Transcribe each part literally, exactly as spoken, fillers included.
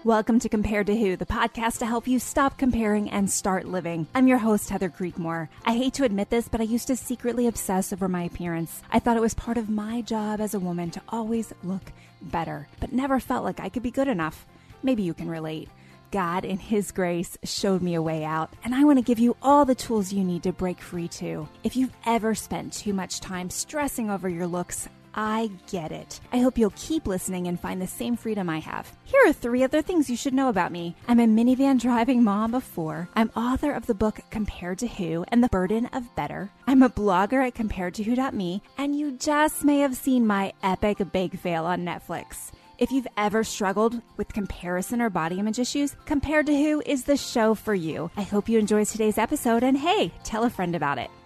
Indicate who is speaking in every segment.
Speaker 1: Welcome to Compared to Who, the podcast to help you stop comparing and start living. I'm your host, Heather Creekmore. I hate to admit this, but I used to secretly obsess over my appearance. I thought it was part of my job as a woman to always look better, but never felt like I could be good enough. Maybe you can relate. God, in His grace, showed me a way out, and I want to give you all the tools you need to break free too. If you've ever spent too much time stressing over your looks, I get it. I hope you'll keep listening and find the same freedom I have. Here are three other things you should know about me. I'm a minivan driving mom of four. I'm author of the book Compared to Who and the Burden of Better. I'm a blogger at compared to who dot me, and you just may have seen my epic bake fail on Netflix. If you've ever struggled with comparison or body image issues, Compared to Who is the show for you. I hope you enjoyed today's episode, and hey, tell a friend about it.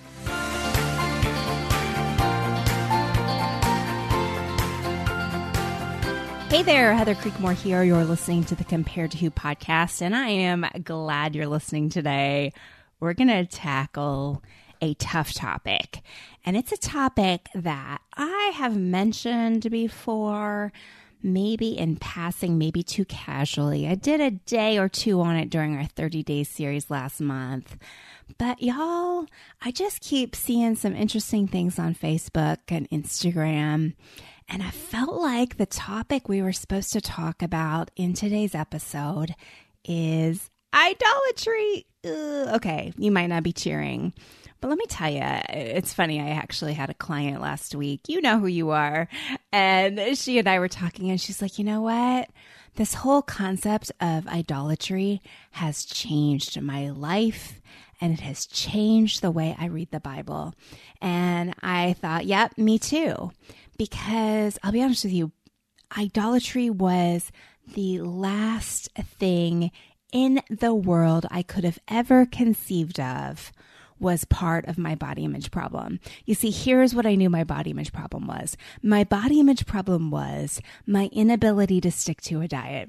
Speaker 1: Hey there, Heather Creekmore here. You're listening to the Compared to Who podcast, and I am glad you're listening today. We're going to tackle a tough topic, and it's a topic that I have mentioned before, maybe in passing, maybe too casually. I did a day or two on it during our thirty-day series last month, but y'all, I just keep seeing some interesting things on Facebook and Instagram. And I felt like the topic we were supposed to talk about in today's episode is idolatry. Ugh, okay, you might not be cheering, but let me tell you, it's funny. I actually had a client last week. You know who you are. And she and I were talking, and she's like, you know what? This whole concept of idolatry has changed my life, and it has changed the way I read the Bible. And I thought, yep, me too. Because I'll be honest with you, idolatry was the last thing in the world I could have ever conceived of was part of my body image problem. You see, here's what I knew my body image problem was. My body image problem was my inability to stick to a diet.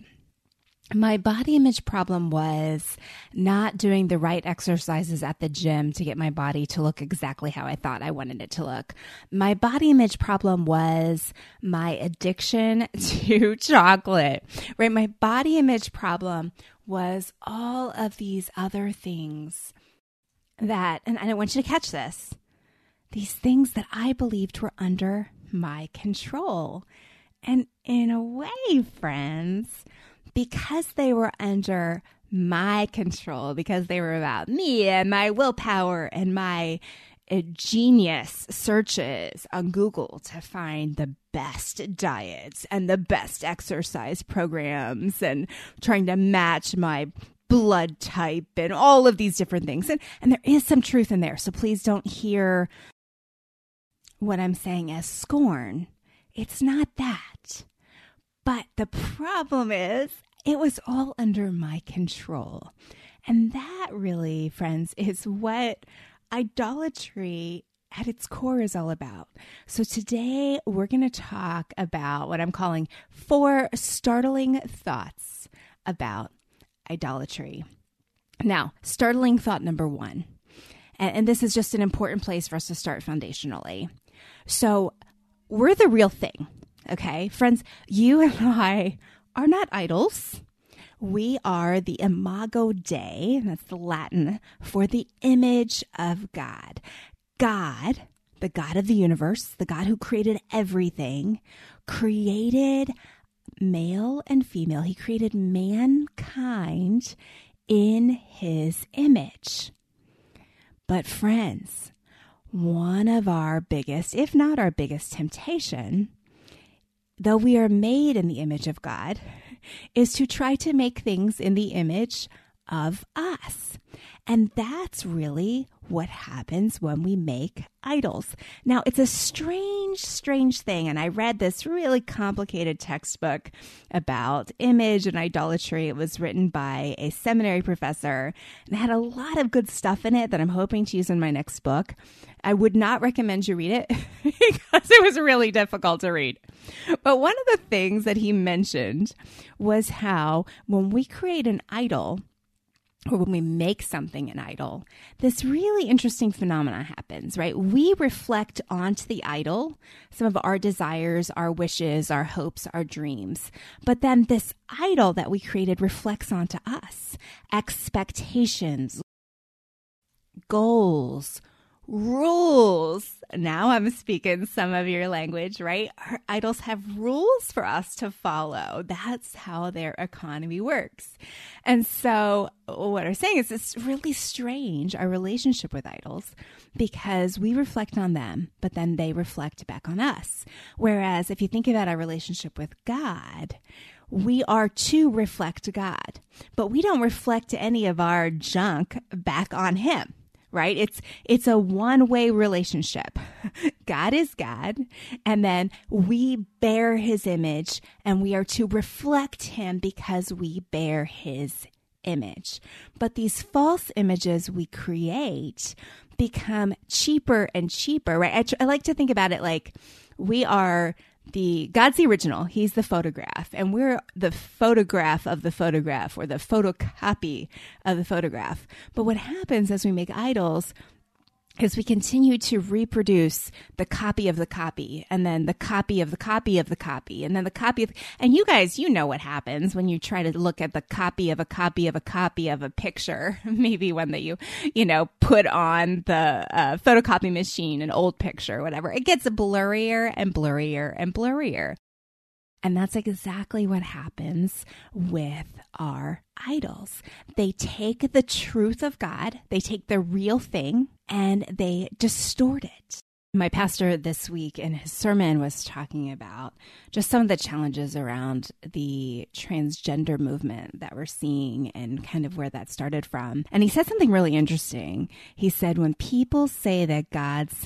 Speaker 1: My body image problem was not doing the right exercises at the gym to get my body to look exactly how I thought I wanted it to look. My body image problem was my addiction to chocolate, right? My body image problem was all of these other things that, and I don't want you to catch this, these things that I believed were under my control. And in a way, friends, because they were under my control, because they were about me and my willpower and my uh, genius searches on Google to find the best diets and the best exercise programs and trying to match my blood type and all of these different things. And, and there is some truth in there. So please don't hear what I'm saying as scorn. It's not that. But the problem is, it was all under my control. And that really, friends, is what idolatry at its core is all about. So today we're going to talk about what I'm calling four startling thoughts about idolatry. Now, startling thought number one, and, and this is just an important place for us to start foundationally. So we're the real thing. Okay, friends, you and I are not idols. We are the imago Dei, that's the Latin for the image of God. God, the God of the universe, the God who created everything, created male and female. He created mankind in His image. But friends, one of our biggest, if not our biggest temptation, though we are made in the image of God, is to try to make things in the image of us. And that's really what happens when we make idols. Now, it's a strange, strange thing. And I read this really complicated textbook about image and idolatry. It was written by a seminary professor and had a lot of good stuff in it that I'm hoping to use in my next book. I would not recommend you read it because it was really difficult to read. But one of the things that he mentioned was how when we create an idol, or when we make something an idol, this really interesting phenomenon happens, right? We reflect onto the idol some of our desires, our wishes, our hopes, our dreams. But then this idol that we created reflects onto us. Expectations, goals, rules. Now I'm speaking some of your language, right? Our idols have rules for us to follow. That's how their economy works. And so what I'm saying is it's really strange, our relationship with idols, because we reflect on them, but then they reflect back on us. Whereas if you think about our relationship with God, we are to reflect God, but we don't reflect any of our junk back on him. Right? It's it's a one-way relationship. God is God, and then we bear his image, and we are to reflect him because we bear his image. But these false images we create become cheaper and cheaper, right? I, tr- I like to think about it like we are the God's the original. He's the photograph, and we're the photograph of the photograph, or the photocopy of the photograph. But what happens as we make idols is we continue to reproduce the copy of the copy, and then the copy of the copy of the copy, and then the copy of, and you guys, you know what happens when you try to look at the copy of a copy of a copy of a picture, maybe one that you, you know, put on the uh, photocopy machine, an old picture, whatever. It gets blurrier and blurrier and blurrier. And that's exactly what happens with our idols. They take the truth of God, they take the real thing, and they distort it. My pastor this week in his sermon was talking about just some of the challenges around the transgender movement that we're seeing and kind of where that started from. And he said something really interesting. He said, when people say that God's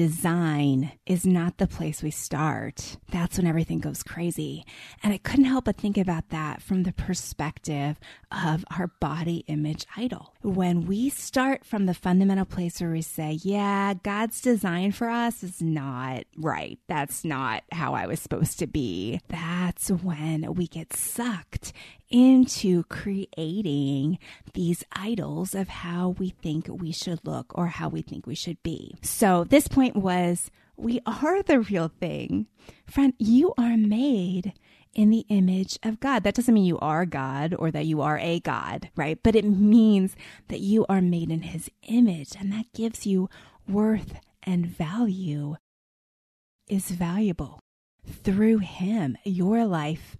Speaker 1: design is not the place we start, that's when everything goes crazy. And I couldn't help but think about that from the perspective of our body image idol. When we start from the fundamental place where we say, yeah, God's design for us is not right. That's not how I was supposed to be. That's when we get sucked into creating these idols of how we think we should look or how we think we should be. So this point was, we are the real thing. Friend, you are made in the image of God. That doesn't mean you are God or that you are a God, right? But it means that you are made in his image, and that gives you worth and value, is valuable through him, your life.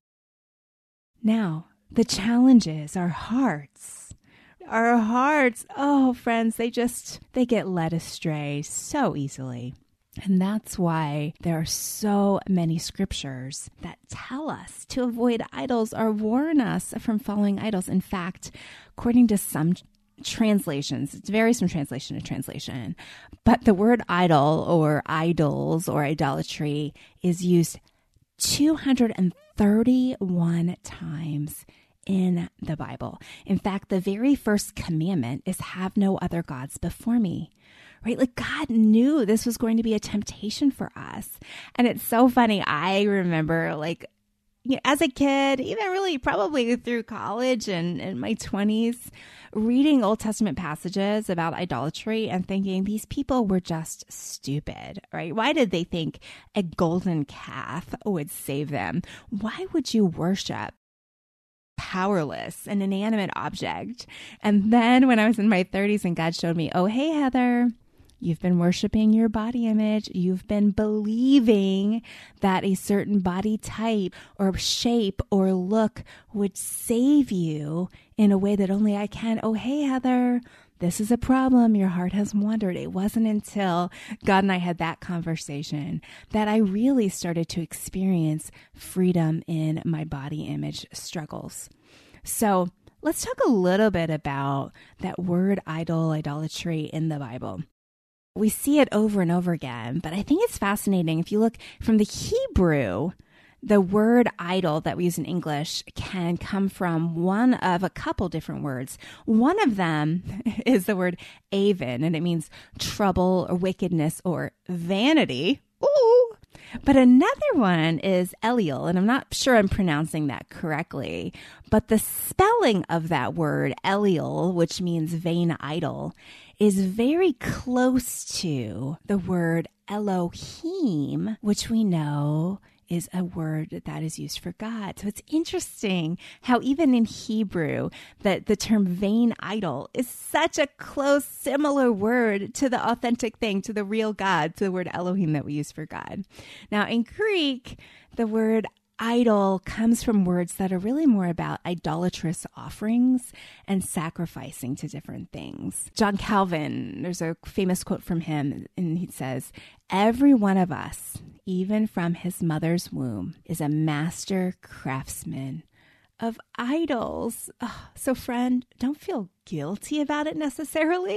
Speaker 1: Now, the challenge is our hearts. Our hearts, oh, friends, they just, they get led astray so easily. And that's why there are so many scriptures that tell us to avoid idols or warn us from following idols. In fact, according to some translations, it varies from translation to translation, but the word idol or idols or idolatry is used two hundred thirty-one times in the Bible. In fact, the very first commandment is have no other gods before me. Right? Like God knew this was going to be a temptation for us. And it's so funny. I remember like, you know, as a kid, even really probably through college and in my twenties, reading Old Testament passages about idolatry and thinking these people were just stupid, right? Why did they think a golden calf would save them? Why would you worship powerless, an inanimate object? And then when I was in my thirties and God showed me, oh, hey, Heather, you've been worshiping your body image. You've been believing that a certain body type or shape or look would save you in a way that only I can. Oh, hey, Heather, this is a problem. Your heart has wandered. It wasn't until God and I had that conversation that I really started to experience freedom in my body image struggles. So let's talk a little bit about that word idol, idolatry in the Bible. We see it over and over again, but I think it's fascinating. If you look from the Hebrew, the word idol that we use in English can come from one of a couple different words. One of them is the word avon, and it means trouble or wickedness or vanity. Ooh. But another one is Eliel, and I'm not sure I'm pronouncing that correctly, but the spelling of that word, Eliel, which means vain idol, is very close to the word Elohim, which we know is a word that is used for God. So it's interesting how even in Hebrew, that the term vain idol is such a close, similar word to the authentic thing, to the real God, to the word Elohim that we use for God. Now in Greek, the word idol comes from words that are really more about idolatrous offerings and sacrificing to different things. John Calvin, there's a famous quote from him, and he says, "Every one of us, even from his mother's womb, is a master craftsman of idols." Oh, so friend, don't feel guilty about it necessarily.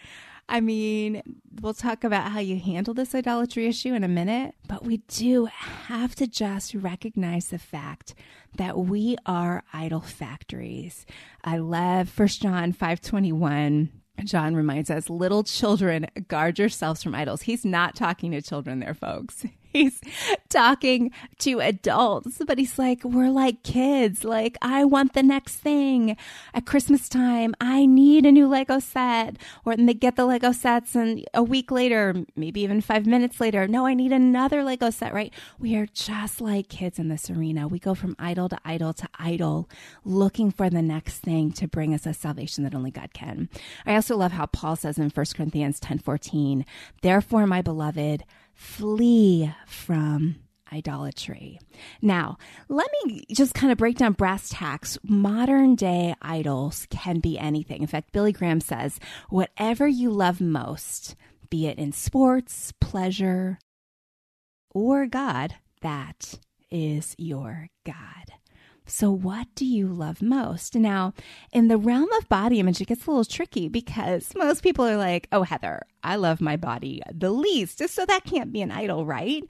Speaker 1: I mean, we'll talk about how you handle this idolatry issue in a minute, but we do have to just recognize the fact that we are idol factories. I love First John five twenty-one. John reminds us, little children, guard yourselves from idols. He's not talking to children there, folks. He's talking to adults, but he's like, we're like kids. Like, I want the next thing. At Christmas time, I need a new Lego set. Or then they get the Lego sets, and a week later, maybe even five minutes later, no, I need another Lego set, right? We are just like kids in this arena. We go from idol to idol to idol, looking for the next thing to bring us a salvation that only God can. I also love how Paul says in First Corinthians ten fourteen, therefore, my beloved, flee from idolatry. Now, let me just kind of break down brass tacks. Modern day idols can be anything. In fact, Billy Graham says, whatever you love most, be it in sports, pleasure, or God, that is your God. So what do you love most? Now, in the realm of body image, it gets a little tricky because most people are like, oh, Heather, I love my body the least. So that can't be an idol, right?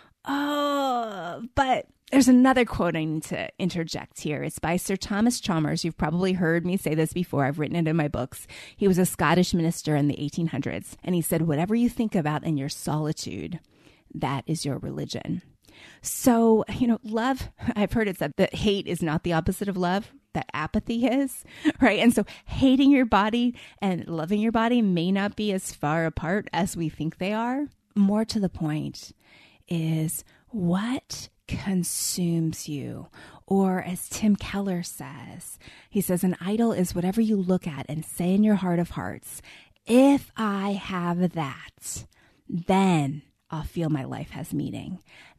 Speaker 1: Oh, but there's another quote I need to interject here. It's by Sir Thomas Chalmers. You've probably heard me say this before. I've written it in my books. He was a Scottish minister in the eighteen hundreds. And he said, whatever you think about in your solitude, that is your religion. So, you know, love, I've heard it said that hate is not the opposite of love, that apathy is, right? And so hating your body and loving your body may not be as far apart as we think they are. More to the point is what consumes you. Or as Tim Keller says, he says, an idol is whatever you look at and say in your heart of hearts, if I have that, then I'll feel my life has meaning.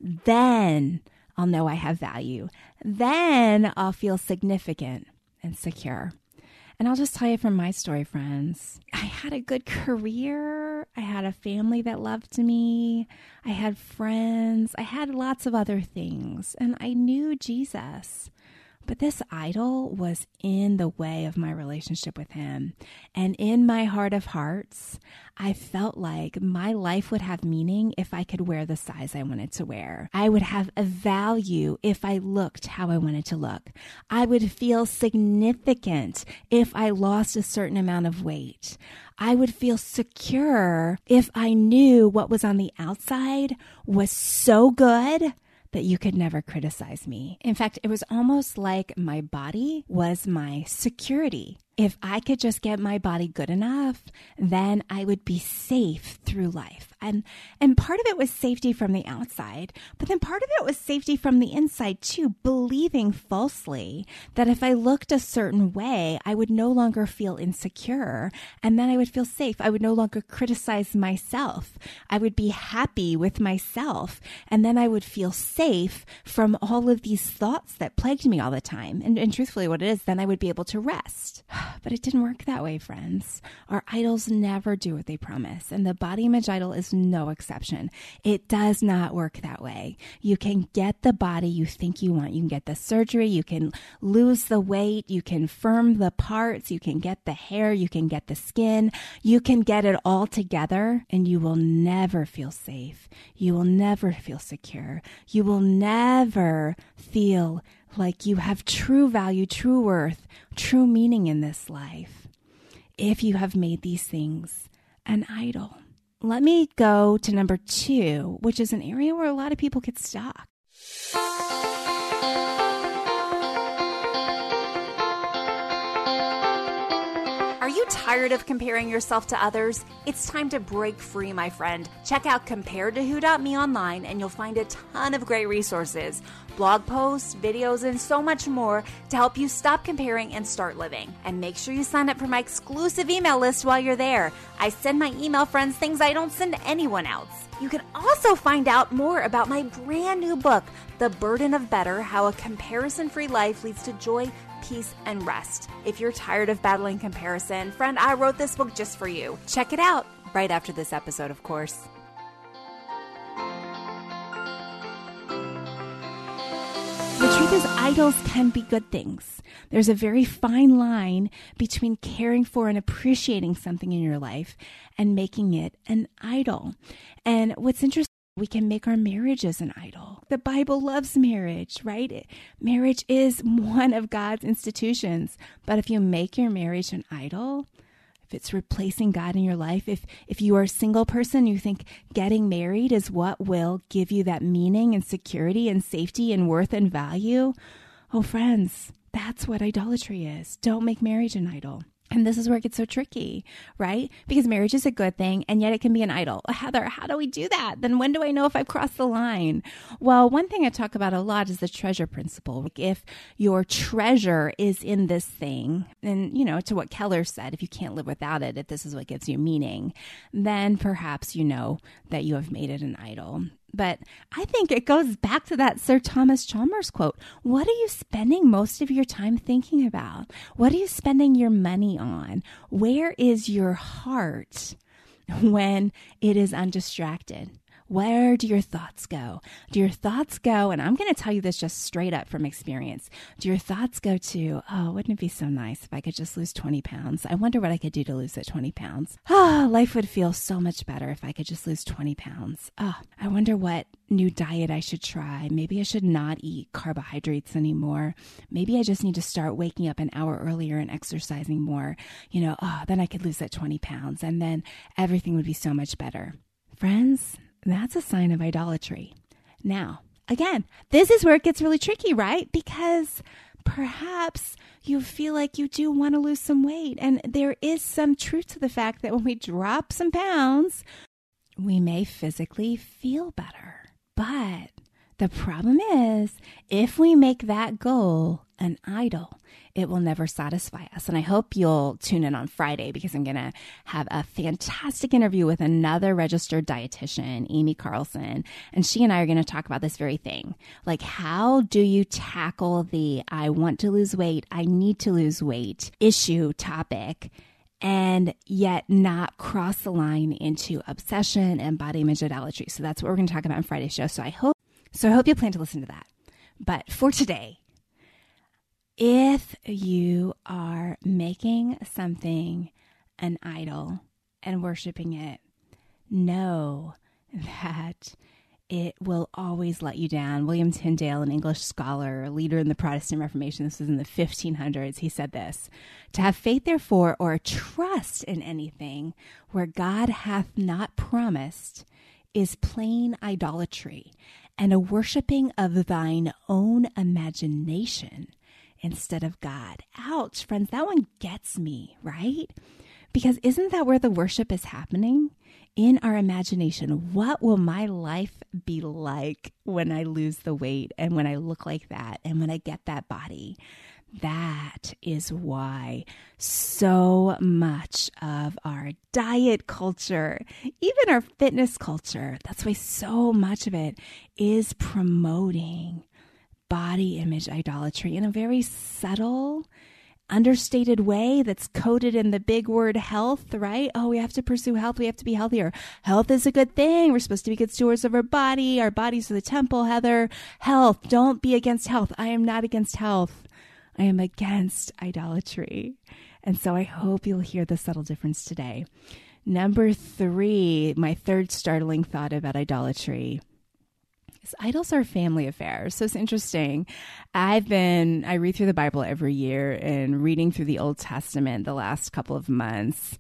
Speaker 1: Then I'll know I have value. Then I'll feel significant and secure. And I'll just tell you from my story, friends, I had a good career. I had a family that loved me. I had friends. I had lots of other things. And I knew Jesus. But this idol was in the way of my relationship with him. And in my heart of hearts, I felt like my life would have meaning if I could wear the size I wanted to wear. I would have a value if I looked how I wanted to look. I would feel significant if I lost a certain amount of weight. I would feel secure if I knew what was on the outside was so good that you could never criticize me. In fact, it was almost like my body was my security. If I could just get my body good enough, then I would be safe through life. And and part of it was safety from the outside, but then part of it was safety from the inside too, believing falsely that if I looked a certain way, I would no longer feel insecure, and then I would feel safe. I would no longer criticize myself. I would be happy with myself, and then I would feel safe from all of these thoughts that plagued me all the time. And, and truthfully, what it is, then I would be able to rest. But it didn't work that way, friends. Our idols never do what they promise, and the body image idol is no exception. It does not work that way. You can get the body you think you want. You can get the surgery. You can lose the weight. You can firm the parts. You can get the hair. You can get the skin. You can get it all together, and you will never feel safe. You will never feel secure. You will never feel like you have true value, true worth, true meaning in this life if you have made these things an idol. let me go to number two, which is an area where a lot of people get stuck. Are you tired of comparing yourself to others? It's time to break free, my friend. Check out compared to who dot me online and you'll find a ton of great resources, blog posts, videos, and so much more to help you stop comparing and start living. And make sure you sign up for my exclusive email list while you're there. I send my email friends things I don't send anyone else. You can also find out more about my brand new book, The Burden of Better: How a Comparison-Free Life Leads to Joy, Peace, and Rest. If you're tired of battling comparison, friend, I wrote this book just for you. Check it out right after this episode, of course. The truth is, idols can be good things. There's a very fine line between caring for and appreciating something in your life and making it an idol. And what's interesting, we can make our marriages an idol. The Bible loves marriage, right? Marriage is one of God's institutions. But if you make your marriage an idol, if it's replacing God in your life, if if you are a single person, you think getting married is what will give you that meaning and security and safety and worth and value, oh, friends, that's what idolatry is. Don't make marriage an idol. And this is where it gets so tricky, right? Because marriage is a good thing, and yet it can be an idol. Heather, how do we do that? Then when do I know if I've crossed the line? Well, one thing I talk about a lot is the treasure principle. Like if your treasure is in this thing, and, you know, to what Keller said, if you can't live without it, if this is what gives you meaning, then perhaps you know that you have made it an idol. But I think it goes back to that Sir Thomas Chalmers quote. What are you spending most of your time thinking about? What are you spending your money on? Where is your heart when it is undistracted? Where do your thoughts go? Do your thoughts go, and I'm going to tell you this just straight up from experience, do your thoughts go to, oh, wouldn't it be so nice if I could just lose twenty pounds? I wonder what I could do to lose that twenty pounds. Oh, life would feel so much better if I could just lose twenty pounds. Oh, I wonder what new diet I should try. Maybe I should not eat carbohydrates anymore. Maybe I just need to start waking up an hour earlier and exercising more. You know, oh, then I could lose that twenty pounds and then everything would be so much better. Friends, that's a sign of idolatry. Now, again, this is where it gets really tricky, right? Because perhaps you feel like you do want to lose some weight. And there is some truth to the fact that when we drop some pounds, we may physically feel better. But the problem is, if we make that goal an idol, it will never satisfy us. And I hope you'll tune in on Friday because I'm going to have a fantastic interview with another registered dietitian, Amy Carlson. And she and I are going to talk about this very thing. Like, how do you tackle the I want to lose weight, I need to lose weight issue topic, and yet not cross the line into obsession and body image idolatry? So that's what we're going to talk about on Friday's show. So I hope, so I hope you plan to listen to that. But for today, if you are making something an idol and worshiping it, know that it will always let you down. William Tyndale, an English scholar, a leader in the Protestant Reformation, this was in the fifteen hundreds, he said this: to have faith, therefore, or trust in anything where God hath not promised is plain idolatry, and a worshiping of thine own imagination instead of God. Ouch, friends, that one gets me, right? Because isn't that where the worship is happening? In our imagination. What will my life be like when I lose the weight and when I look like that and when I get that body? That is why so much of our diet culture, even our fitness culture, that's why so much of it is promoting body image idolatry in a very subtle, understated way that's coded in the big word health, right? Oh, we have to pursue health. We have to be healthier. Health is a good thing. We're supposed to be good stewards of our body. Our bodies are the temple, Heather. Health. Don't be against health. I am not against health. I am against idolatry. And so I hope you'll hear the subtle difference today. Number three, my third startling thought about idolatry. Idols are family affairs. So it's interesting. I've been, I read through the Bible every year and reading through the Old Testament the last couple of months.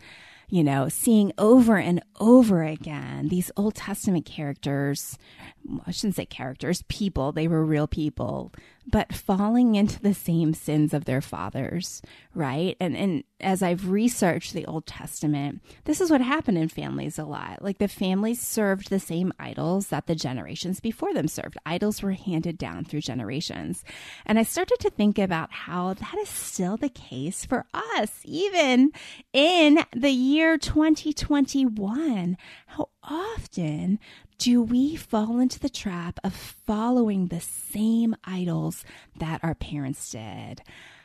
Speaker 1: you know, seeing over and over again these Old Testament characters, I shouldn't say characters, people, they were real people, but falling into the same sins of their fathers, right? And and as I've researched the Old Testament, this is what happened in families a lot. Like the families served the same idols that the generations before them served. Idols were handed down through generations. And I started to think about how that is still the case for us, even in the year twenty twenty-one. How often do we fall into the trap of following the same idols that our parents did?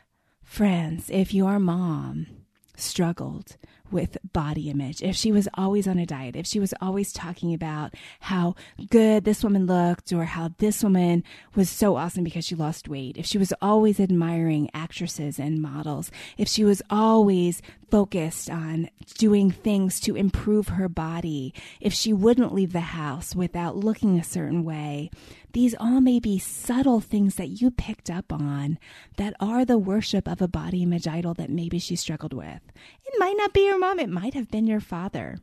Speaker 1: Friends, if your mom struggled with body image, if she was always on a diet, if she was always talking about how good this woman looked or how this woman was so awesome because she lost weight, if she was always admiring actresses and models, if she was always focused on doing things to improve her body, if she wouldn't leave the house without looking a certain way, these all may be subtle things that you picked up on that are the worship of a body image idol that maybe she struggled with. It might not be your mom. It might have been your father.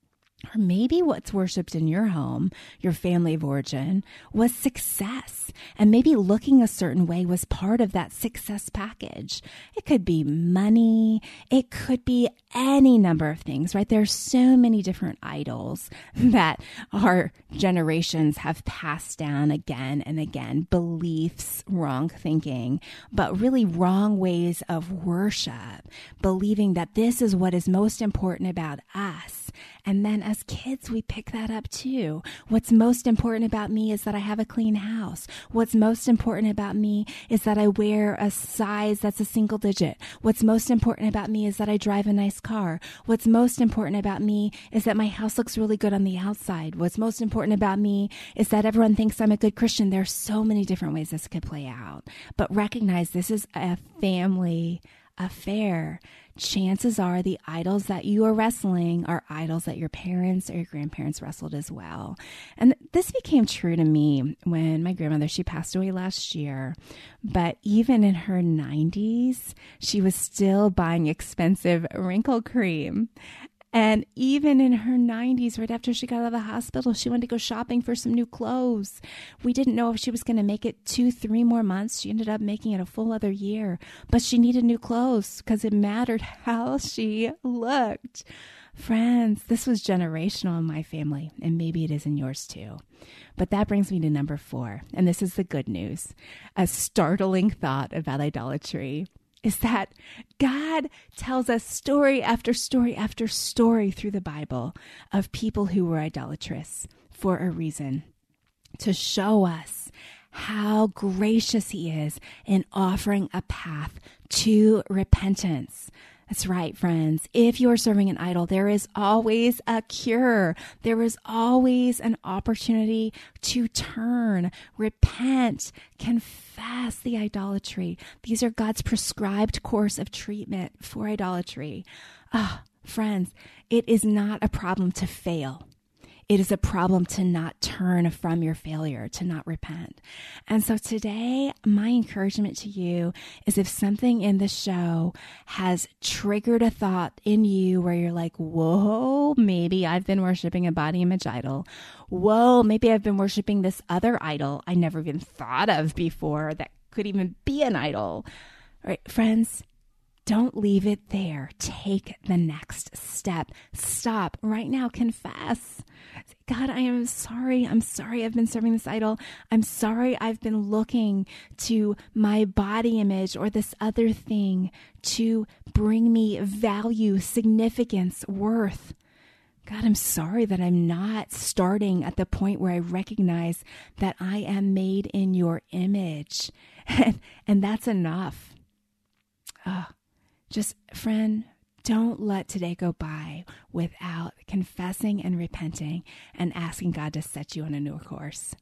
Speaker 1: Or maybe what's worshipped in your home, your family of origin, was success. And maybe looking a certain way was part of that success package. It could be money. It could be any number of things, right? There are so many different idols that our generations have passed down again and again. Beliefs, wrong thinking, but really wrong ways of worship. Believing that this is what is most important about us. And then as kids, we pick that up too. What's most important about me is that I have a clean house. What's most important about me is that I wear a size that's a single digit. What's most important about me is that I drive a nice car. What's most important about me is that my house looks really good on the outside. What's most important about me is that everyone thinks I'm a good Christian. There are so many different ways this could play out. But recognize this is a family affair. Chances are the idols that you are wrestling are idols that your parents or your grandparents wrestled as well. And this became true to me when my grandmother, she passed away last year. But even in her nineties, she was still buying expensive wrinkle cream. And even in her nineties, right after she got out of the hospital, she wanted to go shopping for some new clothes. We didn't know if she was going to make it two, three more months. She ended up making it a full other year. But she needed new clothes because it mattered how she looked. Friends, this was generational in my family, and maybe it is in yours too. But that brings me to number four, and this is the good news. A startling thought about idolatry is that God tells us story after story after story through the Bible of people who were idolatrous for a reason, to show us how gracious he is in offering a path to repentance. That's right, friends. If you're serving an idol, there is always a cure. There is always an opportunity to turn, repent, confess the idolatry. These are God's prescribed course of treatment for idolatry. Ah, friends, it is not a problem to fail. It is a problem to not turn from your failure, to not repent. And so today, my encouragement to you is if something in the show has triggered a thought in you where you're like, whoa, maybe I've been worshiping a body image idol. Whoa, maybe I've been worshiping this other idol I never even thought of before that could even be an idol. All right, friends, don't leave it there. Take the next step. Stop right now. Confess. God, I am sorry. I'm sorry I've been serving this idol. I'm sorry I've been looking to my body image or this other thing to bring me value, significance, worth. God, I'm sorry that I'm not starting at the point where I recognize that I am made in your image. And, and that's enough. Oh. Just, friend, don't let today go by without confessing and repenting and asking God to set you on a new course.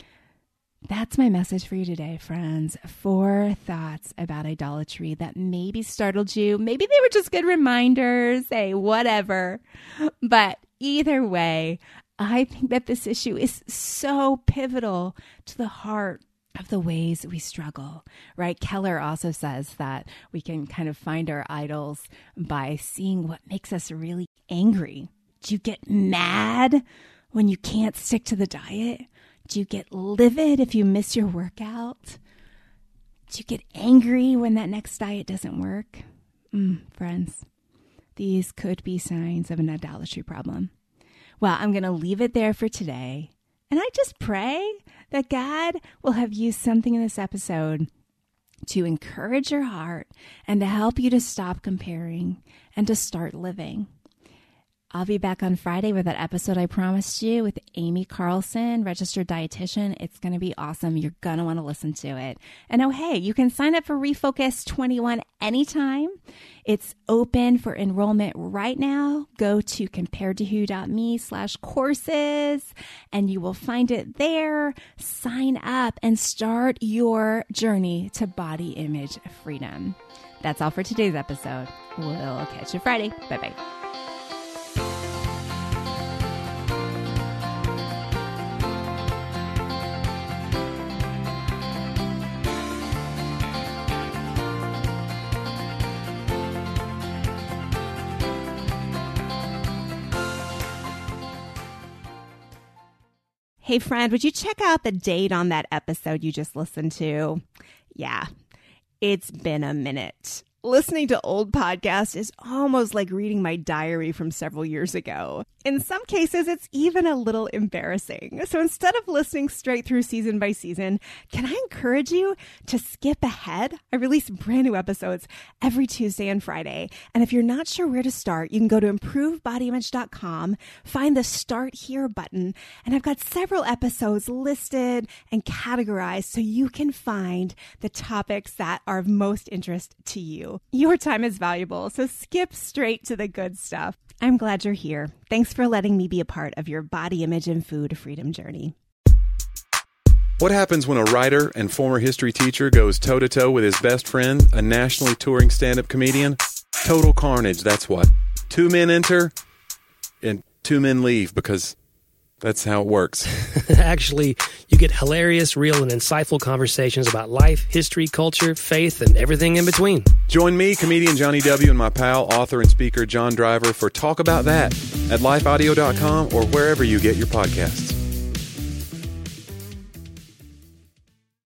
Speaker 1: That's my message for you today, friends. Four thoughts about idolatry that maybe startled you. Maybe they were just good reminders. Hey, whatever. But either way, I think that this issue is so pivotal to the heart of the ways we struggle, right? Keller also says that we can kind of find our idols by seeing what makes us really angry. Do you get mad when you can't stick to the diet? Do you get livid if you miss your workout? Do you get angry when that next diet doesn't work? Mm, friends, these could be signs of an idolatry problem. Well, I'm going to leave it there for today. And I just pray that God will have used something in this episode to encourage your heart and to help you to stop comparing and to start living. I'll be back on Friday with that episode I promised you with Amy Carlson, registered dietitian. It's going to be awesome. You're going to want to listen to it. And oh, hey, you can sign up for Refocus twenty-one anytime. It's open for enrollment right now. Go to comparedtowho.me slash courses and you will find it there. Sign up and start your journey to body image freedom. That's all for today's episode. We'll catch you Friday. Bye-bye. Hey, friend, would you check out the date on that episode you just listened to? Yeah, it's been a minute. Listening to old podcasts is almost like reading my diary from several years ago. In some cases, it's even a little embarrassing. So instead of listening straight through season by season, can I encourage you to skip ahead? I release brand new episodes every Tuesday and Friday. And if you're not sure where to start, you can go to improve body image dot com, find the Start Here button, and I've got several episodes listed and categorized so you can find the topics that are of most interest to you. Your time is valuable, so skip straight to the good stuff. I'm glad you're here. Thanks for letting me be a part of your body image and food freedom journey.
Speaker 2: What happens when a writer and former history teacher goes toe-to-toe with his best friend, a nationally touring stand-up comedian? Total carnage, that's what. Two men enter, and two men leave, because that's how it works.
Speaker 3: Actually, you get hilarious, real, and insightful conversations about life, history, culture, faith, and everything in between.
Speaker 2: Join me, comedian Johnny W., and my pal, author and speaker John Driver for Talk About That at life audio dot com or wherever you get your podcasts.